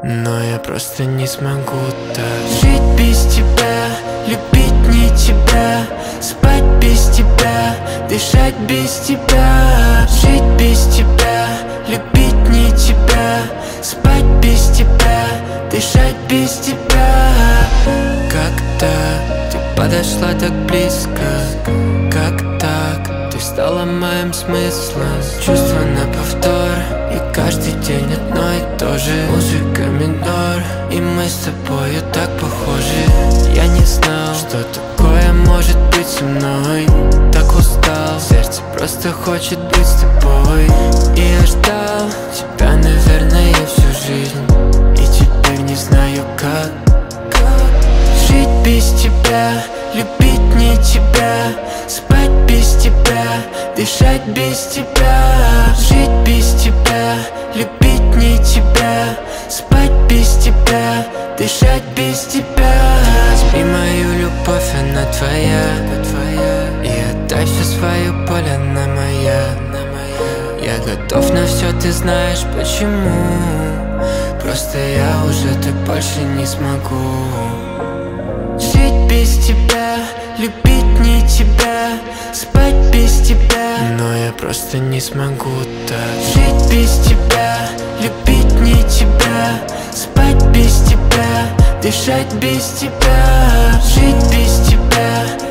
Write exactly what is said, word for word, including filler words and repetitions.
но я просто не смогу так жить без тебя, любить не тебя, спать без тебя, дышать без тебя. Жить без тебя, любить не тебя, спать без тебя, дышать без тебя. Как-то ты подошла так близко, как так ты стала моим смыслом. Чувства на повтор, и каждый день одно и то же. Музыка минор, и мы с тобою так похожи. Я не знал, что такое может быть со мной. Так устал, сердце просто хочет быть с тобой. И я ждал тебя, наверное, всю жизнь, и теперь не знаю как. Жить без тебя, любить не тебя, спать без тебя, дышать без тебя. Жить без тебя, любить не тебя, спать без тебя, дышать без тебя. Возьми мою любовь, она твоя, и отдай все свое поле, она моя. Я готов на все, ты знаешь почему. Просто я уже так больше не смогу. Жить без тебя, любить не тебя, спать без тебя, но я просто не смогу так жить без тебя, любить не тебя, спать без тебя, дышать без тебя. Жить без тебя,